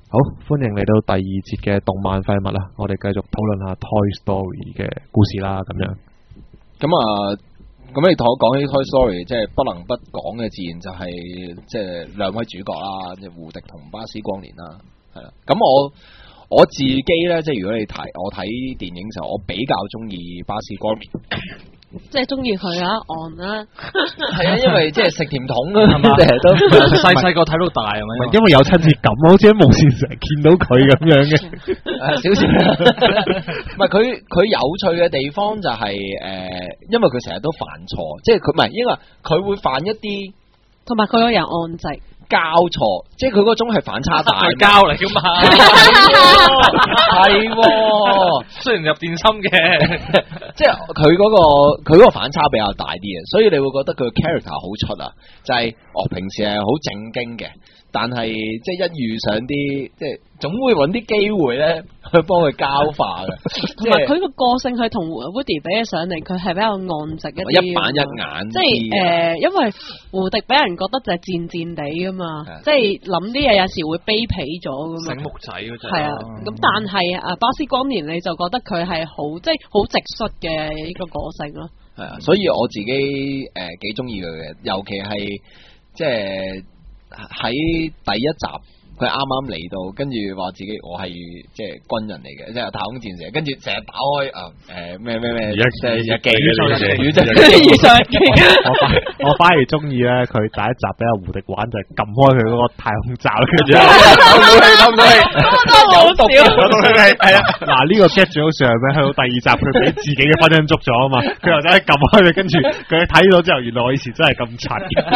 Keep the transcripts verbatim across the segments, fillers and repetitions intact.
好，歡迎嚟到第二節嘅動漫廢物啦，我哋繼續討論下 Toy Story 嘅故事啦，咁樣。 咁啊，咁你同我講起 Toy Story， 即係不能不講嘅，自然就係即係兩位主角啦，即係胡迪同巴斯光年啦，係啦。咁我我自己咧，即係如果你睇我睇電影嘅時候，我比較中意巴斯光年。 即係中意佢啊，岸啦， 係啊，因為即係食甜筒啊，成日都細細個睇到大係咪？ 因為有親切感，好似喺無線成日見到佢咁樣嘅。 誒，少少，唔係佢佢有趣嘅地方就係、是、誒、呃，因為佢成日都犯錯，即係佢唔係，因為佢會犯一啲， 同埋佢個人按直。 交錯，即係佢嗰種係反差大膠嚟噶嘛， 係喎， 雖然入電芯嘅， 即係佢嗰個佢嗰個反差比較大啲嘅，所以你會覺得佢嘅 character 好出啊，就係、是、哦平時係好正經嘅，但係即係一遇上啲即係總會揾啲機會咧去幫佢交化嘅， 同埋佢個個性係同 Woody 比起上嚟，佢係比較岸直一啲， 一板一眼， 即係誒、呃，因為胡迪俾人覺得就係賤賤地噶嘛，即係諗啲嘢有時會卑鄙咗噶嘛， 醒目仔嗰隻， 係啊，咁但係啊巴斯光年你就覺得佢係好即係好直率嘅呢個個性咯， 係啊，所以我自己誒幾中意佢嘅，尤其係即係喺第一集。佢啱啱嚟到，跟住話自己我係即係軍人嚟嘅，即係太空戰士，跟住成日打開啊誒咩咩咩，即係日記嗰啲嘢，宇宙日記。 我反我反而中意咧，佢第一集俾阿胡迪玩就係撳開佢嗰個太空罩，跟住有武器，有武器，有毒氣，係啊！ 嗱呢個 get 最好笑係咩？去到第二集佢俾自己嘅婚姻捉咗啊嘛，佢又走去撳開佢，跟住佢睇到之後，原來我以前真係咁柒，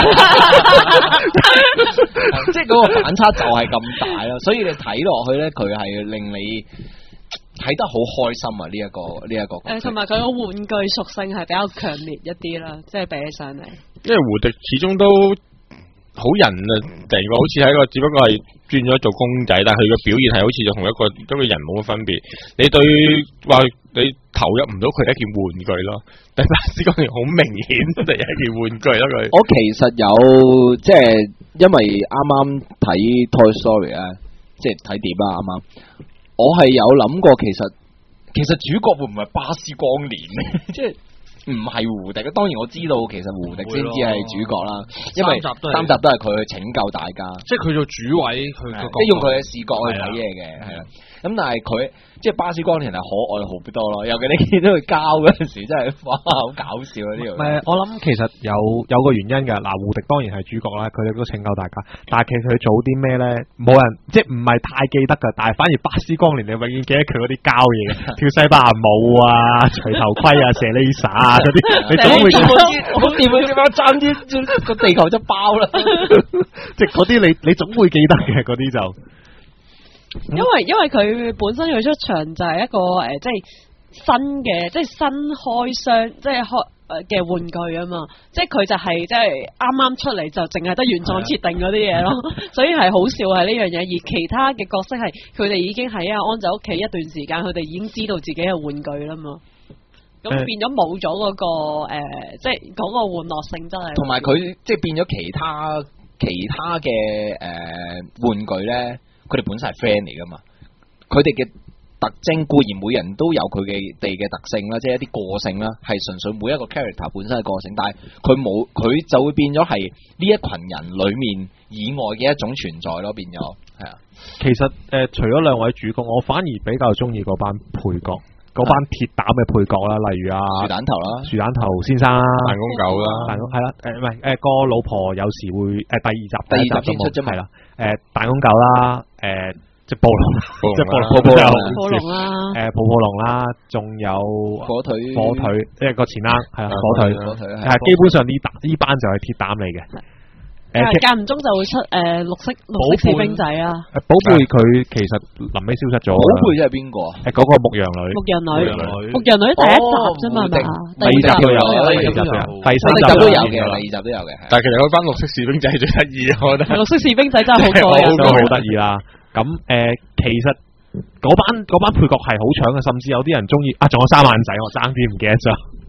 即係嗰個反差就係。咁大咯，所以你睇落去咧，佢係令你睇得好開心啊！呢、這、一個呢一、這個誒， 同埋佢個玩具屬性係比較強烈一啲啦，即係比起上嚟。 因為胡迪始終都好人啊，成個好似係一個，只不過係轉咗做公仔，但係佢嘅表現係好似就同一個一個人冇乜分別。你對話你投入唔到佢一件玩具咯，但巴斯光年好明顯就係一件玩具咯。佢我其實有即係。因為啱啱睇 Toy Story 咧，即係睇碟啦，啱啱我係有諗過，其實其實主角會唔會巴斯光年咧？即係唔係胡迪？當然我知道，其實胡迪先至係主角啦，因為三集都係佢去拯救大家， 即係佢做主位，佢即係用佢嘅視覺去睇嘢嘅，係啦。咁但係佢即係巴斯光年係可愛好多咯，尤其你見到佢交嗰陣時，真係哇好搞笑啊！呢樣唔係我諗其實有有個原因㗎。嗱，胡迪當然係主角啦，佢哋都拯救大家，但係其實佢做啲咩咧，冇人即係唔係太記得㗎。但係反而巴斯光年你永遠記得佢嗰啲交嘢，跳西班牙舞啊、除頭盔啊、射 laser 啊嗰啲，你總會好掂啊！點解爭啲個地球就爆啦？ 即係嗰啲你你總會記得嘅嗰啲就。 因為因為佢本身佢出場就係一個誒、呃，即係新嘅，即係新開箱，即係開嘅玩具啊嘛，即係佢就係、是、即係啱啱出嚟就淨係得原裝設定嗰啲嘢咯，所以係好笑係呢樣嘢。而其他嘅角色係佢哋已經喺阿安仔屋企一段時間，佢哋已經知道自己係玩具啦嘛，咁變咗冇咗嗰個誒、呃，即係嗰個玩樂性質係。同埋佢即係變咗其他其他嘅誒、呃、玩具咧。佢哋本身係 friend 嚟噶嘛，佢哋嘅特徵固然每人都有佢嘅地嘅特性啦，即係一啲個性啦，係純粹每一個 character 本身嘅個性，但係佢冇佢就會變咗係呢一群人裏面以外嘅一種存在咯，變咗係啊。 其實誒、呃，除咗兩位主角，我反而比較中意嗰班配角，嗰班鐵膽嘅配角啦，例如啊樹蛋頭啦， 樹蛋頭先生啦， 彈弓狗啦， 彈弓係啦，誒唔係誒個老婆有時會誒、呃、第二集第二集先出啫嘛， 係啦，誒彈弓狗啦，誒、呃。即暴龍，即暴龍， 暴龍啦， 誒，暴暴龍啦，仲有火腿， 火腿，即係個前躝，係啦，火腿， 火腿， 係基本上呢打呢班就係鐵膽嚟嘅。 誒，間唔中就會出誒綠色綠色士兵仔啊。 寶貝佢其實臨尾消失咗。 寶貝即係邊個啊？ 誒，嗰個牧羊女。 牧羊女，牧羊女第一集啫嘛，係嘛？ 第二集都有，第二集都有，第三集都有嘅，第二集都有嘅。 但係其實嗰班綠色士兵仔最得意，我覺得。 綠色士兵仔真係好過癮， 都好得意啦。咁誒，其實嗰班嗰班配角係好搶嘅，甚至有啲人中意啊，仲有三眼仔，我爭啲唔記得咗。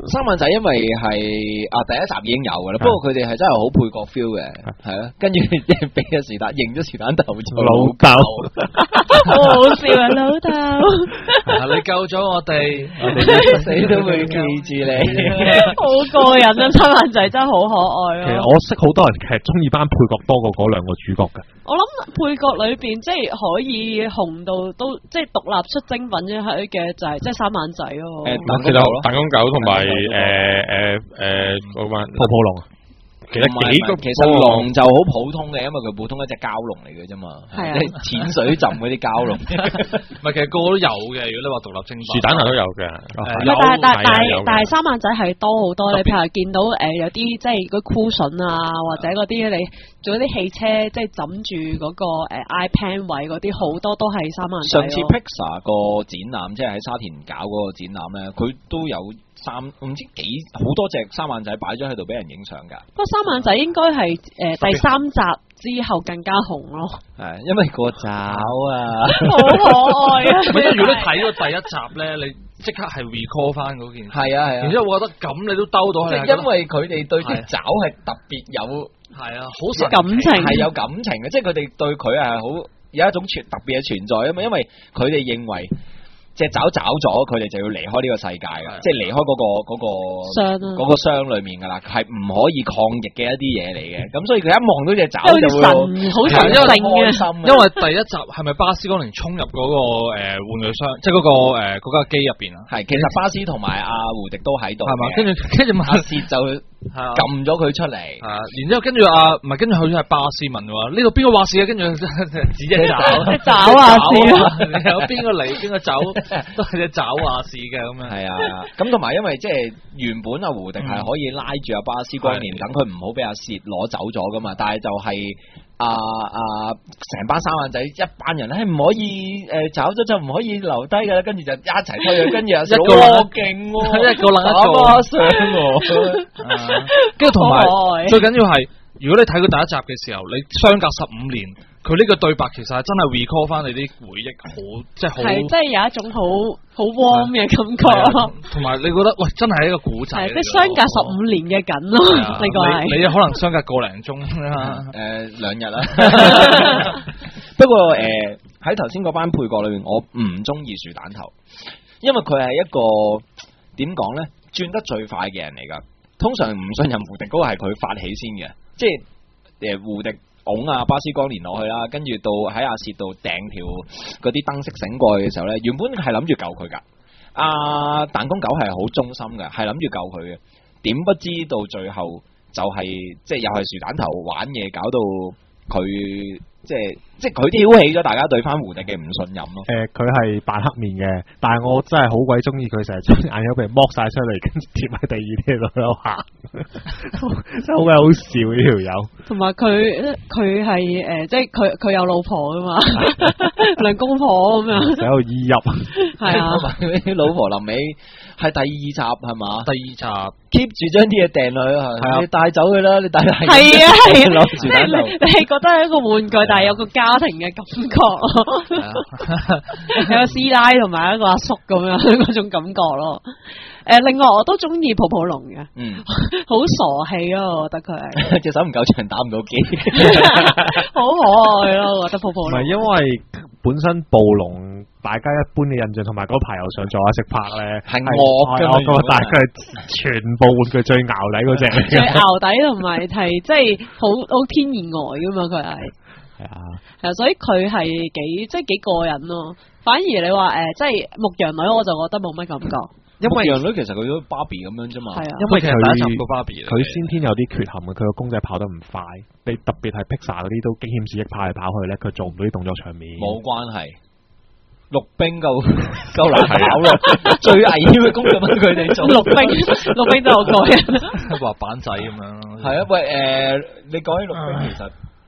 三眼仔因為係啊第一集已經有噶啦，不過佢哋係真係好配角 feel 嘅，係啊，跟住俾咗是但認咗是但頭做老豆， 好好笑啊老豆， 你救咗我哋， 我哋死都會記住你， 好過癮啊！三眼仔真係好可愛咯。 其實我識好多人其實中意班配角多過嗰兩個主角嘅。 我諗配角裏邊即係可以紅到都即係獨立出精品嘅嘅就係即係三眼仔咯。 誒， 其實彈弓狗同埋誒誒誒嗰班泡泡龍， 其實幾個其實龍就好普通嘅，因為佢普通一隻蛟龍嚟嘅啫嘛， 係啊即係淺水浸嗰啲蛟龍。 唔係其實個個都有嘅。如果你話獨立精品， 樹蛋頭都有嘅。 但係但但有嘅但係三眼仔係多好多，你譬如見到誒有啲即係嗰 cushion 啊，或者嗰啲你做啲汽車即係枕住嗰個誒 iPad 位嗰啲，好多都係三眼仔。 上次 Pixar 個展覽，即係喺沙田搞嗰個展覽咧，佢都有三唔知幾好多隻三眼仔擺咗喺度俾人影相㗎。 不過三眼仔應該係誒第三集之後更加紅咯。 係因為個爪啊， 好可愛啊！ 唔係，如果你睇咗第一集咧，你即刻係 recall 翻嗰件事。 係啊係啊。 然之後我覺得咁你都兜到係。 即係因為佢哋對啲爪係特別有係啊，好有感情， 係有感情嘅，即係佢哋對佢係好有一種存特別嘅存在啊嘛，因為佢哋認為。隻爪找咗，佢哋就要離開呢個世界噶，即係離開嗰、嗰個嗰、嗰個箱啊， 嗰個箱裏面噶啦，係唔可以抗疫嘅一啲嘢嚟嘅。咁所以佢一望到隻爪就會好神聖嘅。 因為第一集係咪巴斯光年衝入嗰、嗰個誒、呃、玩具箱，即係嗰、嗰個誒嗰架機入邊啊？係， 其實巴斯同埋阿胡迪都喺度， 係嘛？跟住跟住阿薛就撳咗佢出嚟， 啊，然之後跟住阿唔係跟住好似係巴斯問話呢度邊個話事啊？跟住指隻爪， 爪話事啊！ 有邊個嚟邊個走？都係隻爪話事嘅咁樣， 係啊，咁同埋因為即係原本阿胡迪係可以拉住阿巴斯光年，等佢唔好俾阿薛攞走咗噶嘛，但係就係阿阿成班三眼仔一班人咧唔可以誒找咗就唔可以留低噶啦，跟住就一齊推佢，跟住阿薛一個勁喎， 一個冷一個上喎， 跟住同埋最緊要係，如果你睇佢第一集嘅時候，你相隔十五年。佢呢個對白其實係真係 recall 翻你啲回憶，好即係好， 係即係有一種好好 warm 嘅感覺。 同埋你覺得喂，真係一個古仔， 即係相隔十五年嘅緊咯，呢個係。 你可能相隔個零鐘啦， 誒兩日啦。不過誒喺頭先嗰班配角裏面，我唔中意樹蛋頭，因為佢係一個點講咧，轉得最快嘅人嚟㗎。通常唔信任胡迪嗰個係佢發起先嘅，即係誒胡迪。拱啊巴斯光年落去啦，跟住到喺阿薛度掟條嗰啲燈飾繩過去嘅時候咧，原本係諗住救佢噶。阿彈弓狗係好忠心嘅，係諗住救佢嘅，點不知到最後就係、是、即係又係樹蛋頭玩嘢，搞到佢即係即係佢挑起咗大家對翻胡迪嘅唔信任咯。 誒、呃，佢係扮黑面嘅，但係我真係好鬼中意佢成日將眼友俾人剝晒出嚟，跟住貼喺第二啲度喺度行，真係好鬼好笑呢條友。同埋佢佢係誒，即係佢佢有老婆噶嘛，兩公婆咁樣喺度意入，係啊， 同埋佢啲老婆臨尾係第二集係嘛？ 第二集 keep 住將啲嘢掟落去，係啊，你帶走佢啦，你帶係係啊係啊， 即係你你係覺得係一個玩具，但係有個家庭嘅感覺咯，有個師奶同埋一個阿叔咁樣嗰種感覺咯。誒，另外我都中意泡泡龍嘅，嗯，好傻氣咯，我覺得佢係隻手唔夠長打唔到機， 好可愛咯，我覺得泡泡龍。 唔係因為本身暴龍，大家一般嘅印象同埋嗰排又上咗食拍咧，係惡嘅，我覺得大概係全部玩具最淆底嗰隻， 最淆底同埋係即係好好天然呆噶嘛，佢係係啊，係啊，所以佢係幾即係幾過癮咯。反而你話誒，即係牧羊女，我就覺得冇乜感覺。 因為羊女其實佢都芭比咁樣啫嘛， 係啊， 因為其實第一集個芭比，佢先天有啲缺陷嘅，佢個公仔跑得唔快，你特別係 Pixar 嗰啲都驚險刺激跑嚟跑去咧，佢做唔到啲動作場面。 冇關係，陸兵夠夠難跑咯，最危險嘅工作俾佢哋做。陸兵，陸兵都好過癮， 滑板仔咁樣。 係啊，喂誒、呃，你講起陸兵其實。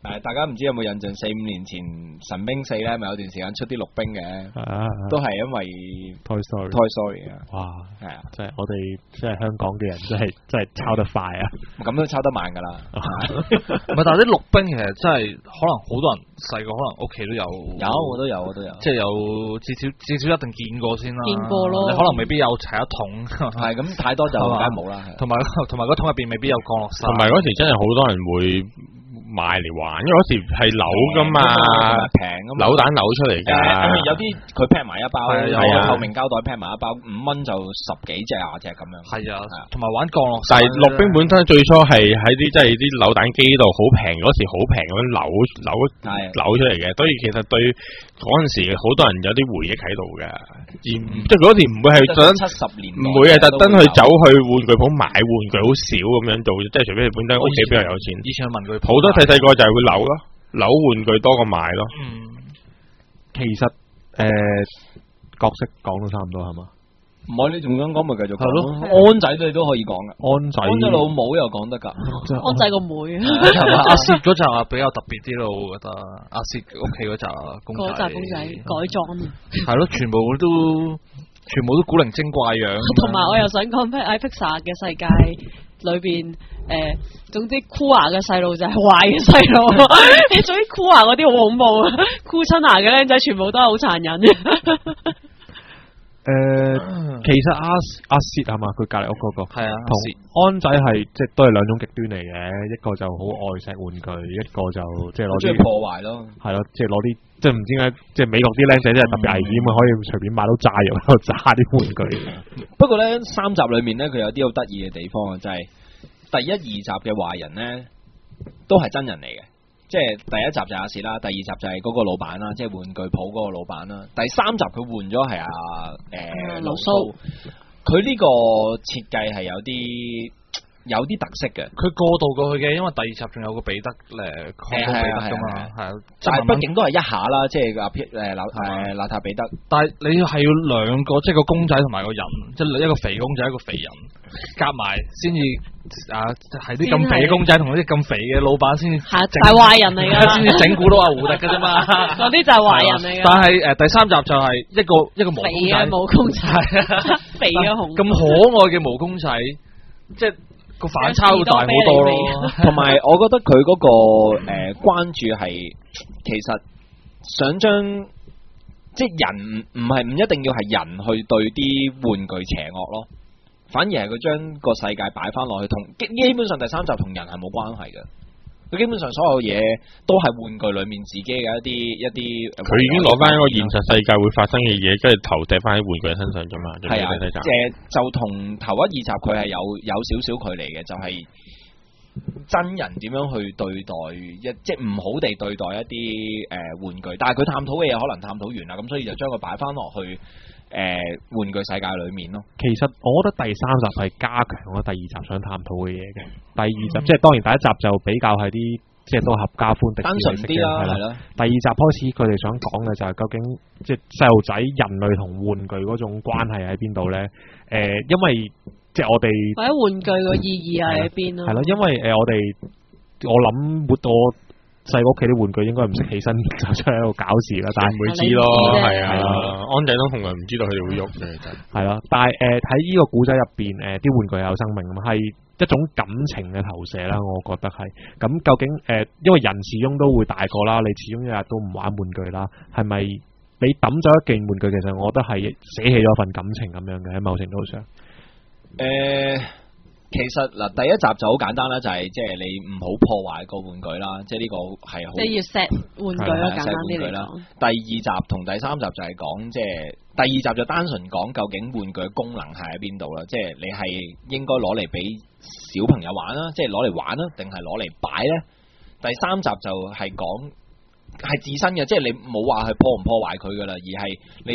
誒，大家唔知有冇印象？四五年前神兵四咧，咪有段時間出啲陸兵嘅， 啊， 都係因為 Toy Story Toy Story 啊。 哇， 係啊， 即係我哋即係香港嘅人，真係真係抄得快啊！ 咁都抄得慢㗎啦。 唔係，但係啲陸兵其實真係可能好多人細個可能屋企都有， 有我都有我都有， 即係有至少至少一定見過先啦。 見過咯你可能未必有齊一桶， 係咁太多就梗係冇啦。 同埋同埋個桶入邊未必有降落傘， 同埋嗰時真係好多人會買嚟玩，因為嗰時係扭噶嘛， 平咁扭蛋扭出嚟㗎。 有啲佢 pack 埋一包， 係啊有透明膠袋 pack 埋一包，五蚊就十幾隻廿隻咁樣。 係啊，同埋玩降落傘。 但係陸兵本身最初係喺啲即係啲扭蛋機度好平，嗰時好平咁樣扭扭扭出嚟嘅，所以其實對嗰陣時好多人有啲回憶喺度嘅。而即係嗰時唔會係特登七十年， 唔會係特登去走去玩具鋪買玩具，好少咁樣做，即係除非你本身屋企比較有錢。 以前去文具鋪好多細細個就係會扭咯，扭玩具多過買咯。 嗯， 其實誒角色講到差唔多係嘛？ 唔係你仲想講咪繼續講係咯安仔你都可以講噶， 安仔安仔老母又講得㗎。 安仔個妹， 阿薛嗰集啊比較特別啲咯，我覺得阿薛屋企嗰集公仔， 嗰集公仔改裝， 係咯，全部都全部都古靈精怪樣。 同埋我又想講喺 Pixar 嘅世界裏邊，誒，總之箍牙嘅細路就係壞嘅細路，你總之箍牙嗰啲好恐怖啊，箍親牙嘅僆仔全部都係好殘忍嘅。 誒，其實阿阿薛係嘛，佢隔離屋嗰個係啊， 同安仔係即係都係兩種極端嚟嘅，一個就好愛錫玩具，一個就即係攞啲中意破壞咯。 係咯，即係攞啲即係唔知點解，即係美國啲僆仔真係特別危險啊，可以隨便買到炸藥喺度炸啲玩具。 不過咧，三集裏面咧，佢有啲好得意嘅地方啊，就係第一二集嘅壞人咧，都係真人嚟嘅。即係第一集就係阿薛啦，第二集就係嗰個老闆啦，即係玩具鋪嗰個老闆啦。第三集佢換咗係阿誒盧蘇，佢呢個設計係有啲有啲特色嘅。 佢過渡過去嘅，因為第二集仲有個彼得誒，航空彼得噶嘛，係啊， 但係畢竟都係一下啦，即係阿誒誒邋遢彼得。 但係你係要兩個，即係個公仔同埋個人，即係一個肥公仔一個肥人夾埋先至。啊，係啲咁肥嘅公仔同啲咁肥嘅老闆先至係就係壞人嚟㗎， 先至整蠱到阿胡迪㗎啫嘛。 嗰啲就係壞人嚟㗎。 但係誒第三集就係一個一個毛公仔， 毛公仔，肥嘅熊， 咁可愛嘅毛公仔，即係個反差會大好多咯。 同埋我覺得佢嗰個誒關注係其實想將即係人唔係唔一定要係人去對啲玩具邪惡咯。反而係佢將個世界擺翻落去，同基基本上第三集同人係冇關係嘅。佢基本上所有嘢都係玩具裏面自己嘅一啲一啲。 佢已經攞翻一個現實世界會發生嘅嘢，跟住投射翻喺玩具身上啫嘛。 係啊，誒、呃、就同頭一二集佢係有有少少距離嘅，就係、是、真人點樣去對待一即係唔好地對待一啲誒、呃、玩具，但係佢探討嘅嘢可能探討完啦，咁所以就將佢擺翻落去。誒、呃，玩具世界裏面咯， 其實我覺得第三集係加強咗第二集想探討嘅嘢嘅。第二集、嗯、即係當然第一集就比較係啲即係都合家歡迪士尼式嘅，單純啲啦，係啦。第二集開始佢哋想講嘅就係究竟即係細路仔、人類同玩具嗰種關係喺邊度咧？誒、呃，因為即係我哋或者玩具個意義係喺邊咯？ 係咯，因為誒、呃、我哋我諗活到細個屋企啲玩具應該唔識起身就出喺度搞事啦，但係唔會知咯，係啊， 安仔都從來唔知道佢哋會喐嘅，其實係咯，但係誒喺呢個古仔入邊誒啲玩具係有生命咁，係一種感情嘅投射啦，我覺得係。咁究竟誒、呃，因為人始終都會大個啦，你始終一日都唔玩玩具啦，係咪你抌咗一件玩具，其實我覺得係捨棄咗份感情咁樣嘅喺某程度上。 誒、呃。其實嗱，第一集就好簡單啦，就係即係你唔好破壞個玩具啦，即係呢個係好。即係要 set 玩具啦，簡單啲嚟講。 第二集同第三集就係講，即係第二集就單純講究竟玩具嘅功能係喺邊度啦，即係你係應該攞嚟俾小朋友玩啦，即係攞嚟玩啦，定係攞嚟擺咧？第三集就係講係自身嘅，即係你冇話去破唔破壞佢噶啦，而係你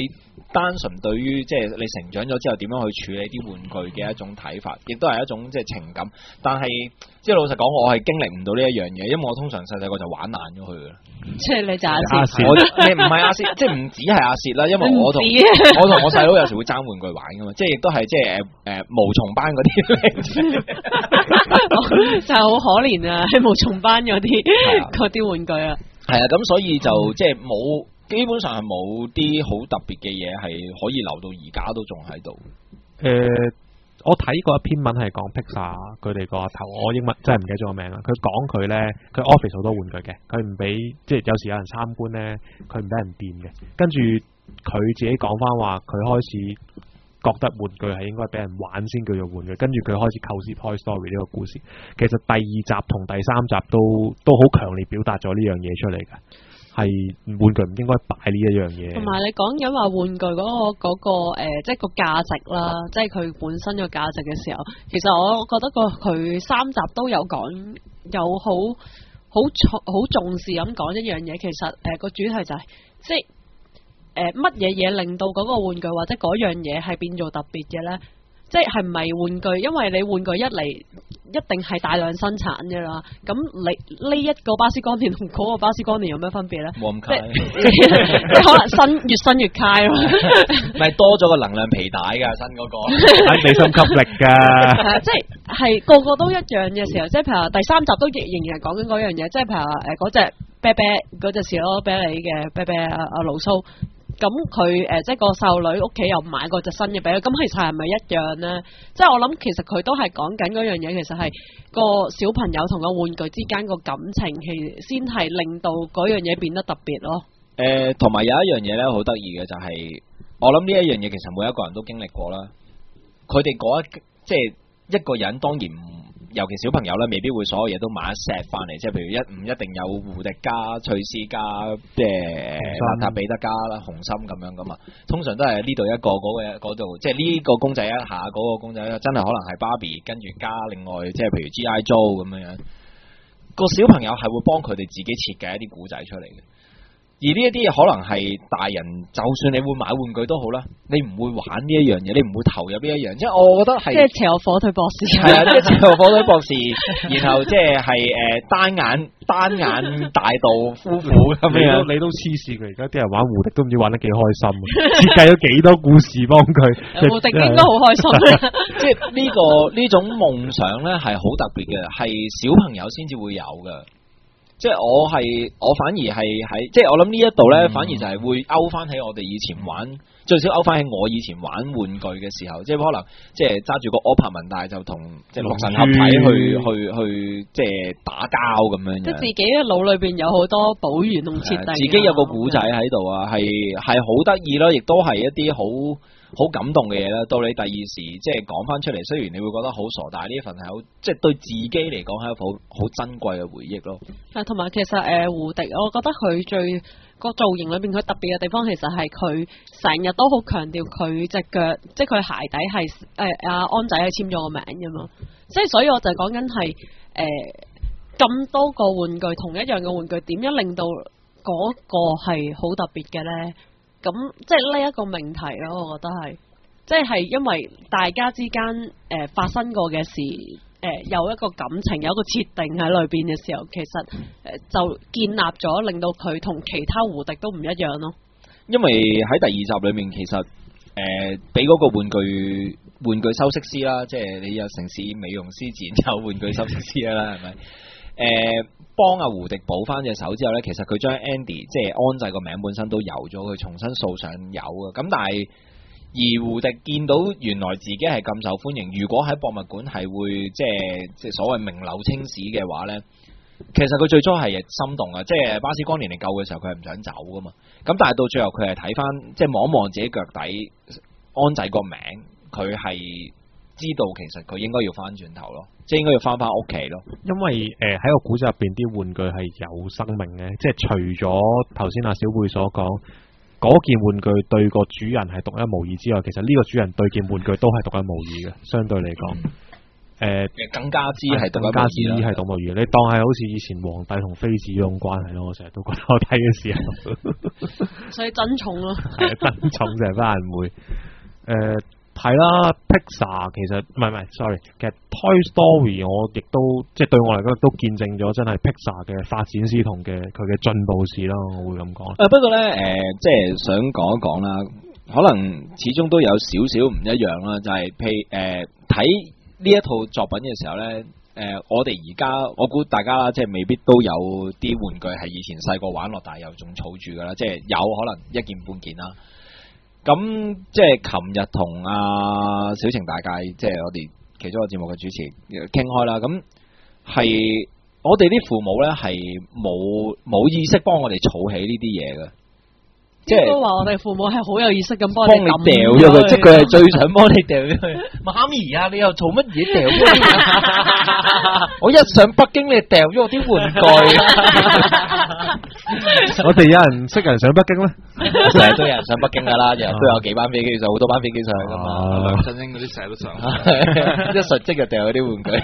單純對於即係你成長咗之後點樣去處理啲玩具嘅一種睇法，亦都係一種即係情感。但係即係老實講，我係經歷唔到呢一樣嘢，因為我通常細細個就玩爛咗佢噶啦。 即係你就阿阿薛， 我你唔係阿薛，即係唔止係阿薛啦，因為我同唔止啊我同我細佬有時會爭玩具玩噶嘛，即係亦都係即係誒誒毛蟲班嗰啲就好可憐啊！喺毛蟲班嗰啲嗰啲玩具啊， 係啊，咁所以就即係冇。基本上係冇啲好特別嘅嘢係可以留到而家都仲喺度。 誒、呃，我睇過一篇文係講 Pixar 佢哋個頭，我英文真係唔記得咗個名啦。佢講佢咧，佢 office 好多玩具嘅，佢唔俾，即係有時有人參觀咧，佢唔俾人掂嘅。跟住佢自己講翻話，佢開始覺得玩具係應該俾人玩先叫做玩具。跟住佢開始構思 Toy Story 呢個故事。其實第二集同第三集都都好強烈表達咗呢樣嘢出嚟嘅。係玩具唔應該擺呢一樣嘢。 同埋你講緊話玩具嗰、嗰個嗰、嗰個誒、呃，即係個價值啦，即係佢本身個價值嘅時候，其實我覺得個佢三集都有講，有好好重好重視咁講一樣嘢。其實誒個、呃、主題就係、是、即係誒乜嘢嘢令到嗰個玩具或者嗰樣嘢係變做特別嘅咧？即係係唔係玩具？因為你玩具一嚟一定係大量生產嘅啦。咁你呢一個巴斯光年同嗰個巴斯光年有咩分別咧？ 冇咁開， 即係可能新越新越開咯。 咪多咗個能量皮帶㗎，新嗰、嗰個睇地心吸力㗎。 係啊，即係係個個都一樣嘅時候，即係譬如話第三集都仍仍然係講緊嗰樣嘢，即係譬如話誒嗰隻啤啤嗰隻士多啤梨嘅啤啤阿阿盧蘇。咁佢誒即係個細路女屋企又買過隻新嘅俾佢，咁其實係咪一樣呢？即係我諗其實佢都係講緊嗰樣嘢，其實係個小朋友同個玩具之間個感情，其實先係令到嗰樣嘢變得特別咯。 誒、呃，同埋有一樣嘢咧，好得意嘅就係、是，我諗呢一樣嘢其實每一個人都經歷過啦。佢哋嗰一即係一個人，當然唔。尤其小朋友咧，未必會所有嘢都買一 set 翻嚟，即係譬如一唔一定有胡迪加、翠絲加，即係邋遢彼得加啦、紅心咁樣噶嘛。通常都係呢度一個，嗰、嗰個嗰度，即係呢個公仔一下，嗰、嗰個公仔真係可能係芭比，跟住加另外即係譬如 G I Joe 咁樣樣。個小朋友係會幫佢哋自己設計一啲古仔出嚟嘅。而呢一啲嘢可能係大人，就算你會買玩具都好啦，你唔會玩呢一樣嘢，你唔會投入呢一樣，即係我覺得係即係邪惡火腿博士， 係啊，即係邪惡火腿博士，然後即係係誒單眼單眼大道夫婦咁樣， 你都黐線嘅，而家啲人玩胡迪都唔知玩得幾開心，設計咗幾多故事幫佢， 胡迪應該好開心。 即係呢個呢種夢想咧係好特別嘅，係小朋友先至會有嘅。即係我係，我反而係喺，即係我諗呢一度咧，反而就係會勾翻起我哋以前玩，最少勾翻起我以前玩玩具嘅時候，即係可能即係揸住個 Opera 文帶就同即係六神合體去去去即係打交咁樣。即係自己嘅腦裏邊有好多補完同設定， 自己有個古仔喺度啊，係係好得意咯，亦都係一啲好。好感動嘅嘢啦，到你第二時即係講翻出嚟，雖然你會覺得好傻，但係呢份係好，即係對自己嚟講係一個好珍貴嘅回憶咯。 啊，同埋其實誒、呃、胡迪，我覺得佢最個造型裏邊佢特別嘅地方，其實係佢成日都好強調佢隻腳，即係佢鞋底係誒阿安仔係簽咗個名㗎嘛，即係所以我就講緊係誒咁多個玩具同一樣嘅玩具，點樣令到嗰個係好特別嘅咧？咁即係呢一個命題咯，我覺得係，即係因為大家之間誒、呃、發生過嘅事，誒、呃、有一個感情，有一個設定喺裏邊嘅時候，其實誒、呃、就建立咗，令到佢同其他胡迪都唔一樣咯。因為喺第二集裏面，其實誒俾嗰個玩具玩具修飾師啦，即係你有城市美容師自然有玩具修飾師啦，係咪？誒、呃。幫阿胡迪補翻隻手之後呢，其實佢將 Andy 即係安仔個名本身都有咗，佢重新掃上有嘅。咁但係而胡迪見到原來自己係咁受歡迎，如果喺博物館係會即係即係所謂名留青史嘅話呢，其實佢最初係心動啊！即係巴斯光年嚟救嘅時候，佢係唔想走噶嘛。咁但係到最後佢係睇翻即係望一望自己腳底安仔個名，佢係知道其實佢應該要翻轉頭咯，即係應該要翻翻屋企咯。因為誒喺、呃、個古仔入邊啲玩具係有生命嘅，即係除咗頭先阿小貝所講嗰件玩具對個主人係獨一無二之外，其實呢個主人對件玩具都係獨一無二嘅，相對嚟講。 誒更加之係獨一無更加之二啦係獨一無二。你當係好似以前皇帝同妃子嗰種關係咯，我成日都覺得我睇嘅時候， 所以爭寵咯。 係爭寵成班人會誒。係啦 ，Pixar 其實唔係唔係 ，sorry，其實 Toy Story 我亦都即係對我嚟講都見證咗真係 Pixar 嘅發展史同嘅佢嘅進步史啦，我會咁講。 誒、啊、不過咧誒、呃，即係想講一講啦，可能始終都有少少唔一樣啦，就係譬如誒睇呢一套作品嘅時候咧，誒、呃、我哋而家我估大家啦，即係未必都有啲玩具係以前細個玩落，但係又仲儲住噶啦，即係有可能一件半件啦。咁即係琴日同阿小晴大介，即係我哋其中一個節目嘅主持傾開啦。咁係我哋啲父母咧係冇冇意識幫我哋儲起呢啲嘢嘅，即係都話我哋父母係好有意識咁幫幫你掉咗佢，即係佢係最想幫你掉咗佢。媽咪啊，你又做乜嘢掉咗？我一上北京，你掉咗我啲玩具。 我哋有人識人上北京咩？ 成日都有人上北京噶啦，日日都有幾班飛機上，好多班飛機上噶嘛。 梁振英嗰啲成日都上， 一述職就掉嗰啲玩具。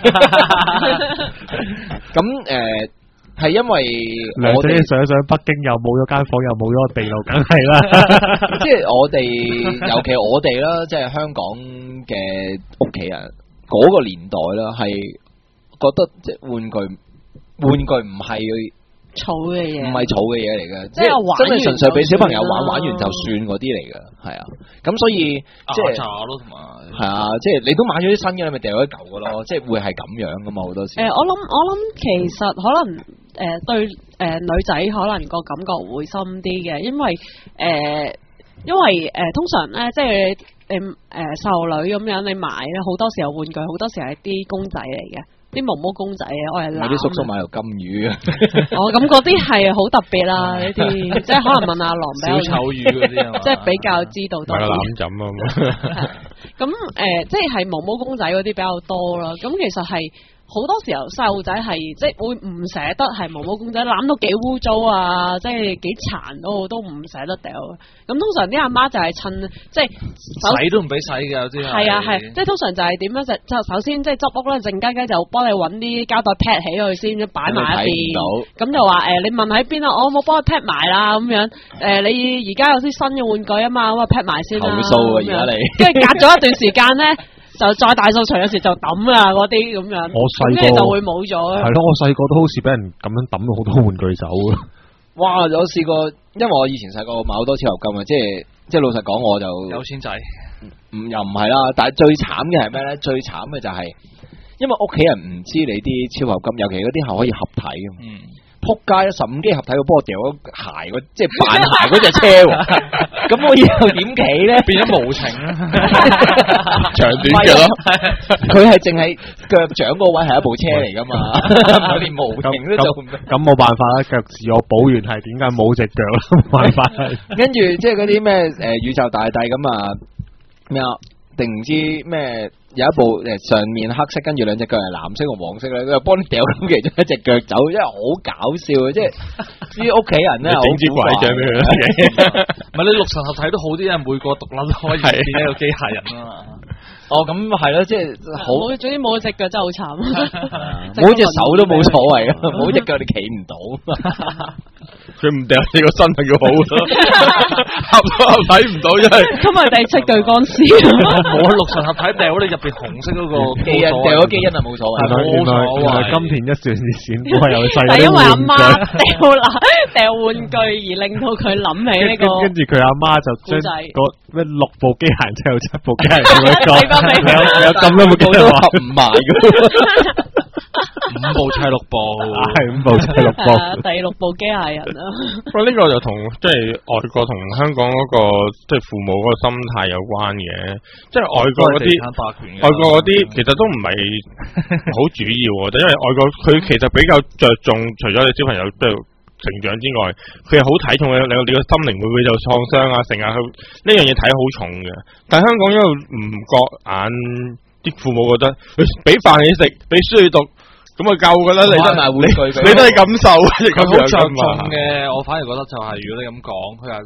咁誒係因為梁振英上上北京又冇咗間房，又冇咗個地牢，梗係啦。 即係我哋，尤其我哋啦，即係香港嘅屋企人嗰個年代啦，係覺得即係玩具，玩具唔係。 儲嘅嘢， 唔係儲嘅嘢嚟嘅， 即係玩真係純粹俾小朋友玩，玩完就算嗰啲嚟嘅，係啊。咁所以即係咯，同埋係啊，即係你都買咗啲新嘅，你咪掉咗一嚿嘅咯，即係會係咁樣噶嘛，好多時。 誒、呃，我諗我諗其實可能誒、呃、對誒、呃、女仔可能個感覺會深啲嘅，因為誒、呃、因為誒、呃、通常咧即係誒誒細路女咁樣你買咧，好多時候玩具好多時係啲公仔嚟嘅。啲毛毛公仔啊，我係攬。 啲叔叔買條金魚啊！ 哦，咁嗰啲係好特別啦，呢啲即係可能問阿郎比較小丑魚嗰啲啊， 即係比較知道多啲。 攬枕啊咁誒，即係毛毛公仔嗰啲比較多啦。咁其實係好多時候細路仔係即係會唔捨得係毛毛公仔攬到幾污糟啊，即係幾殘都都唔捨得掉。咁通常啲阿媽就係趁即係洗都唔俾洗嘅，有啲係啊係，即係通常就係點樣就就首先即係執屋咧，靜雞雞就幫你揾啲膠袋 pack 起佢先，擺埋一邊。咁就話誒，你問喺邊啊？我冇幫佢 pack 埋啦，咁樣誒，你而家有啲新嘅玩具啊嘛，咁啊 pack 埋先啦。 投訴啊！而家你跟住隔咗一段時間咧。就再大掃除，有時就抌啊嗰啲咁樣， 我細個就會冇咗。 係咯，我細個都好似俾人咁樣抌咗好多玩具走。 哇！我試過，因為我以前細個買好多超合金啊，即係即係老實講，我就有錢仔， 唔又唔係啦。但係最慘嘅係咩咧？最慘嘅就係、是，因為屋企人唔知你啲超合金，尤其嗰啲係可以合體嘅。嗯。仆街啦！十五機合體，我幫我掉咗鞋，即係扮鞋嗰隻車喎。咁我以後點企咧？ 變咗無情啦， 長短嘅咯。 佢係淨係腳掌嗰位係一部車嚟噶嘛，我連無情都做唔到。 咁冇辦法啦，腳自我保完係點解冇隻腳啦？冇辦法。 跟住即係嗰啲咩誒宇宙大帝咁啊咩啊？定唔知咩有一部誒上面黑色，跟住兩隻腳係藍色同黃色咧，佢又幫你掉咁其中一隻腳走，因為好搞笑嘅，即係啲屋企人咧， 整支拐杖俾佢啦。 唔係你六神合體都好啲，因為每個獨立都可以變一個機械人啊嘛。 哦，咁係咯，即係好， 總之冇隻腳真係好慘， 冇隻手都冇所謂啊，冇隻腳你企唔到。 佢唔掉你個身係要好咯，合都合睇唔到，因為今日第七具乾屍， 冇六神合體掉你入邊紅色嗰個基因，掉咗基因啊冇所謂， 原來原來金田一少年線都係有細， 係因為阿媽掉啦掉玩具而令到佢諗起呢個， 跟住佢阿媽就將個咩六部機械人即係有七部機械人咁樣講，你有你有咁多部機械人合唔埋嘅。 五部砌六部， 係五部砌六部， 第六部機械人啊！ 不過呢個就同即係外國同香港嗰個即係父母嗰個心態有關嘅，即係外國嗰啲外國嗰啲其實都唔係好主要，我覺得，因為外國佢其實比較着重，除咗你小朋友即係成長之外，佢係好睇重你你你個心靈會唔會有創傷啊，成日佢呢樣嘢睇好重嘅。但係香港因為唔覺眼，啲父母覺得俾飯你食，俾書你讀。咁啊夠噶啦，你都玩具你都係感受， 佢好着重嘅。我反而覺得就係、是、如果你咁講，佢話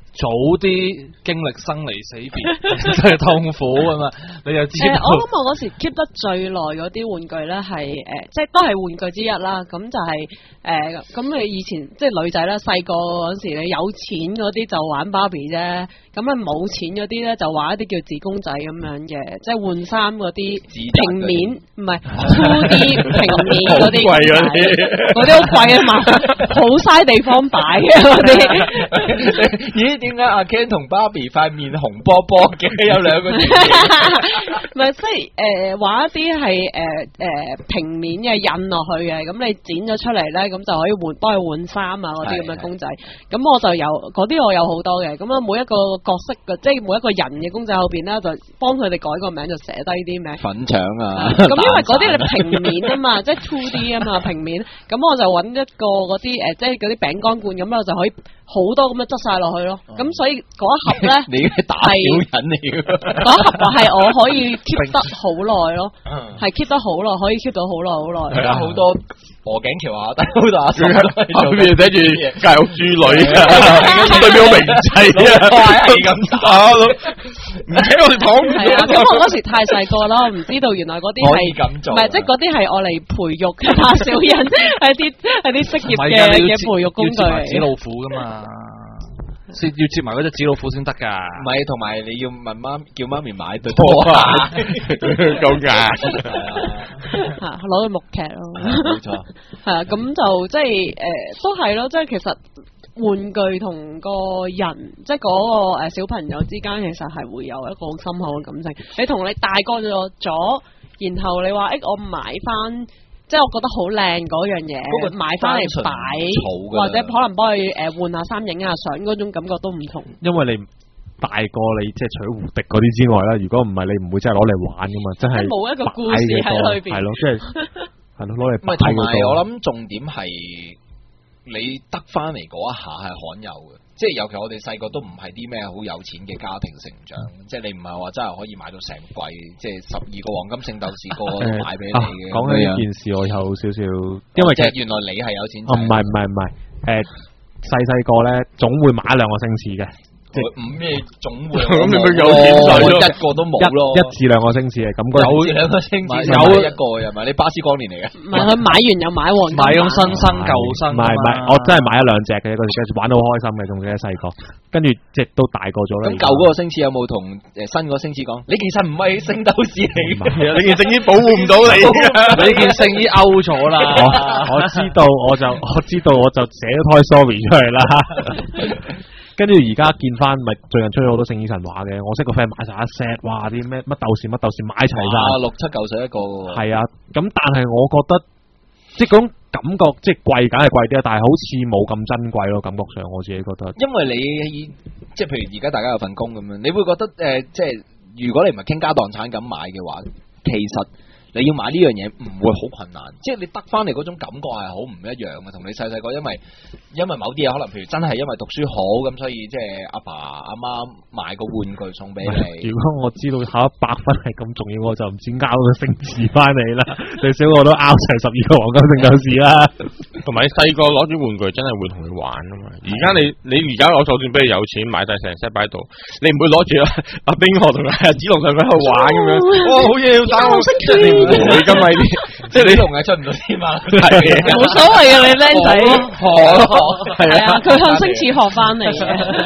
早啲經歷生離死別，真係痛苦啊嘛！你又知道、 呃、我諗我嗰時 keep 得最耐嗰啲玩具咧係誒，即係都係玩具之一啦。咁就係、是、誒，咁、呃、你以前即係女仔啦，細個嗰時你有錢嗰啲就玩芭比啫，咁啊冇錢嗰啲咧就玩一啲叫紙公仔咁樣嘅，即係換衫嗰啲平面，唔係 two D 平面嗰啲， 貴嗰啲， 嗰啲好貴啊嘛，好嘥地方擺嘅嗰啲。 咦？點解阿 Ken 同 Barbie 塊面紅波波嘅？有兩個字， 唔係即係誒畫一啲係誒誒平面嘅印落去嘅，咁你剪咗出嚟咧，咁就可以換幫佢換衫啊嗰啲咁嘅公仔。咁我就有嗰啲我有好多嘅，咁啊每一個角色嘅，即係每一個人嘅公仔後邊咧，就幫佢哋改個名，就寫低啲名。 粉腸啊！ 咁因為嗰啲你平面啊嘛，即係 two D 啊嘛，平面。咁我就揾一個嗰啲誒，即係嗰啲餅乾罐咁，我就可以好多咁樣執晒落去咯。咁、嗯、所以嗰一盒咧， 你係打小人嚟嘅。 嗰一盒係我可以 keep 得好耐咯，係 keep 得好耐，可以 keep 到好耐好耐。 而家好多鵝頸橋下低好多阿叔後面寫住教育豬女啊，對表明仔啊， 係咁打咯。 唔俾我哋講。 係啊，咁我嗰時太細個啦，我唔知道原來嗰啲係咁做， 唔係即係嗰啲係我嚟培育嘅打小人，係啲係啲職業嘅嘅培育工具。 紙老虎噶嘛，先要接埋嗰隻紙老虎先得噶。 唔係，同埋你要問媽叫媽咪買對拖鞋， 夠硬。 吓攞去木屐咯， 冇錯。 係啊，咁就即係誒，都係咯，即係其實玩具同個人，即係嗰個誒小朋友之間，其實係會有一個好深厚嘅感情。你同你大個咗咗，然後你話誒，我買翻。即係我覺得好靚嗰樣嘢，買翻嚟擺，或者可能幫佢誒換下衫、影下相，嗰種感覺都唔同。 因為你大個，你即係除咗胡迪嗰啲之外啦，如果唔係你唔會真係攞嚟玩噶嘛，真係冇一個故事喺裏邊。 係咯，即係係咯，攞嚟擺。 同埋我諗重點係你得翻嚟嗰一下係罕有嘅。即係尤其我哋細個都唔係啲咩好有錢嘅家庭成長，嗯、即係你唔係話真係可以買到成櫃，即係十二個黃金聖鬥士個個都買俾你嘅。 講起呢件事，我有少少，因為即係原來你係有錢。 哦，唔係唔係唔係，誒細細個咧總會買一兩個星矢嘅。即係五咩總會咁你咪有錢使咯， 一個都冇咯， 一至兩個星矢嘅感覺， 有至兩個星矢有一個係咪？你巴斯光年嚟嘅？ 唔係佢買完又買黃金， 買咁新生舊生， 唔係唔係，我真係買一兩隻嘅嗰時，玩到好開心嘅，仲記得細個，跟住即係都大個咗啦。 咁舊嗰個星矢有冇同誒新嗰個星矢講？你其實唔係聖鬥士嚟嘅， 你件聖衣保護唔到你， 你件聖衣勾咗啦。 我知道，我就我知道，我就寫咗 Toy Story 出嚟啦。跟住而家見翻，咪最近出咗好多聖衣神話嘅，我識個 friend 買晒一 set，哇！啲咩乜鬥士乜鬥士買齊晒， 六七嚿水一個喎。 係啊，咁但係我覺得，即係嗰種感覺，即係貴梗係貴啲啊，但係好似冇咁珍貴咯，感覺上我自己覺得。 因為你即係譬如而家大家有份工咁樣，你會覺得誒、呃，即係如果你唔係傾家蕩產咁買嘅話，其實。你要買呢樣嘢唔會好困難，即係你得翻嚟嗰種感覺係好唔一樣嘅，同你細細個因為因為某啲嘢可能譬如真係因為讀書好咁，所以即係阿爸阿媽買個玩具送俾你。 如果我知道考一百分係咁重要，我就唔知拗個星矢翻嚟啦。最少我都拗齊十二個黃金聖鬥士啦。 同埋你細個攞住玩具真係會同佢玩啊嘛。而家你你而家我就算俾你有錢買晒成 set 擺喺度，你唔會攞住阿冰河同阿紫龍上去度玩咁樣。哇，好嘢要打我星矢！唔會噶嘛啲，即係你同係出唔到先嘛，係冇所謂嘅你僆仔， 學咯， 係啊，佢向星矢學翻嚟嘅。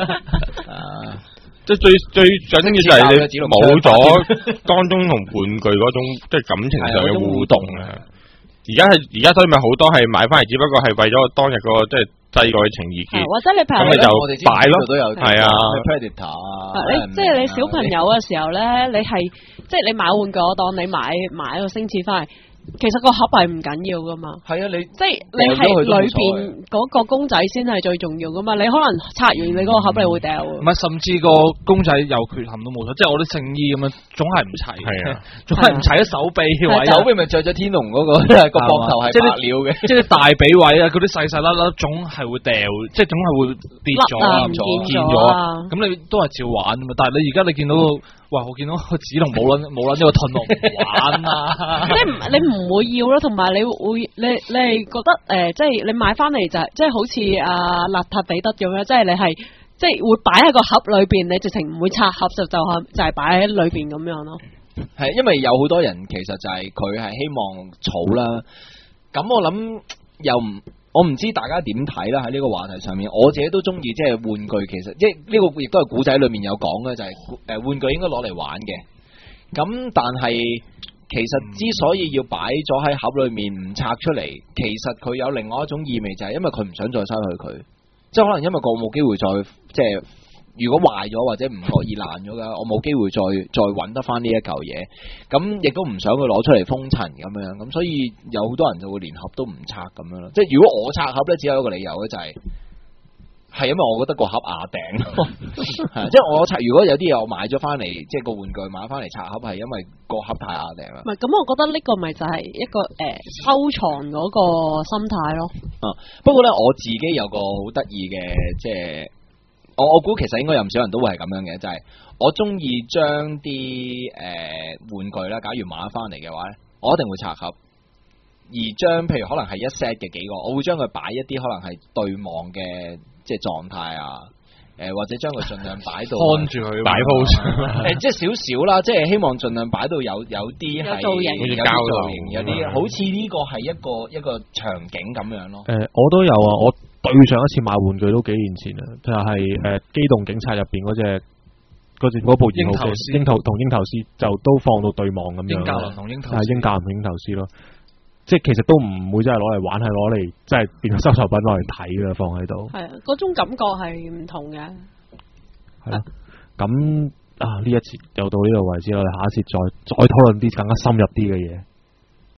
即係最最最緊要就係你冇咗當中同玩具嗰種即係感情上嘅互動啊！而家係而家所以咪好多係買翻嚟，只不過係為咗當日個即係細個嘅情意結， 或者你譬如咁你就擺咯，係啊 ，Predator 啊， 你即係你小朋友嘅時候咧，你係即係你買玩具，我當你買買一個星矢翻嚟。其實個盒係唔緊要噶嘛， 係啊，你即係你係裏邊嗰個公仔先係最重要噶嘛，你可能拆完你嗰個盒你會掉， 唔係甚至個公仔有缺陷都冇錯，即係我啲聖衣咁樣總係唔齊，係啊，總係唔齊啲手臂位， 手臂咪着咗天龍嗰個個膊頭係白料嘅， 即係大髀位啊，嗰啲細細粒粒總係會掉，即係總係會跌咗啊，唔見咗啊，咁你都係照玩啊嘛，但係你而家你見到。哇！我見到個紫龍冇撚冇撚呢個盾落玩啊！ 即係你唔會要咯，同埋你會你你係覺得誒、呃，即係你買翻嚟就係即係好似阿邋遢彼得咁樣，即係你係即係會擺喺個盒裏邊，你直情唔會拆盒就就係就係擺喺裏邊咁樣咯。 係因為有好多人其實就係佢係希望儲啦，咁我諗又唔。我唔知大家點睇啦，喺呢個話題上面，我自己都中意即係玩具，其實即係呢個亦都係古仔裏面有講嘅，就係、是、誒玩具應該攞嚟玩嘅。咁但係其實之所以要擺咗喺盒裏面唔拆出嚟，其實佢有另外一種意味，就係因為佢唔想再失去佢，即係可能因為個冇機會再即係。如果壞咗或者唔覺意爛咗嘅，我冇機會再再揾得翻呢一嚿嘢，咁亦都唔想佢攞出嚟封塵咁樣，咁所以有好多人就會連盒都唔拆咁樣咯。即係如果我拆盒咧，只有一個理由咧，就係、是、係因為我覺得個盒牙頂，即係我拆。如果有啲嘢我買咗翻嚟，即係個玩具買翻嚟拆盒，係因為個盒太牙頂啦。唔係， 咁我覺得呢個咪就係一個誒、呃、收藏嗰個心態咯。 啊，不過咧我自己有個好得意嘅即係。我我估其實應該有唔少人都會係咁樣嘅，就係、是、我中意將啲誒玩具啦，假如買翻嚟嘅話咧，我一定會拆盒，而將譬如可能係一 set 嘅幾個，我會將佢擺一啲可能係對望嘅即係狀態啊，誒、呃、或者將佢盡量擺到看住佢擺 pose， 誒即係少少啦，即係希望盡量擺到有有啲係有造型， 有啲造型，有啲好似呢個係一個一個場景咁樣咯。 誒、呃，我都有啊，我。對上一次買玩具都幾年前啦，就係誒機動警察入邊嗰隻嗰隻嗰部二號機，鷹頭同鷹頭獅就都放到對望咁樣。 鷹教林同鷹頭， 係鷹教林同鷹頭獅咯，即係其實都唔會真係攞嚟玩，係攞嚟即係變咗收藏品攞嚟睇啦，放喺度。係啊， 嗰種感覺係唔同嘅。 係咯，咁啊呢一次又到呢度為止，我哋下一次再再討論啲更加深入啲嘅嘢。